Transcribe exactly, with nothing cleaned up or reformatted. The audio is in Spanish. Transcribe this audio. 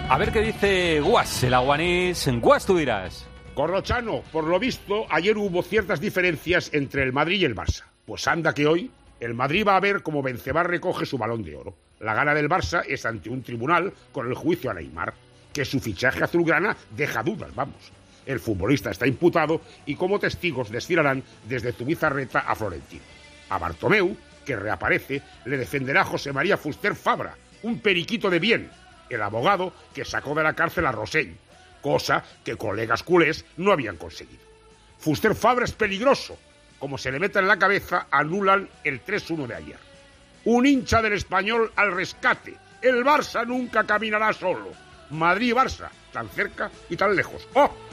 A ver qué dice Guas, el aguanís. Guas, tú dirás. Corrochano, por lo visto, ayer hubo ciertas diferencias entre el Madrid y el Barça. Pues anda que hoy el Madrid va a ver cómo Benzema recoge su Balón de Oro. La gana del Barça es ante un tribunal con el juicio a Neymar, que su fichaje azulgrana deja dudas, vamos. El futbolista está imputado y como testigos desfilarán desde Zubizarreta a Florentino. A Bartomeu, que reaparece, le defenderá José María Fuster Fabra, un periquito de bien, el abogado que sacó de la cárcel a Rosell, cosa que colegas culés no habían conseguido. Fuster Fabra es peligroso. Como se le meta en la cabeza, anulan el tres uno de ayer. Un hincha del Español al rescate. El Barça nunca caminará solo. Madrid y Barça, tan cerca y tan lejos. ¡Oh!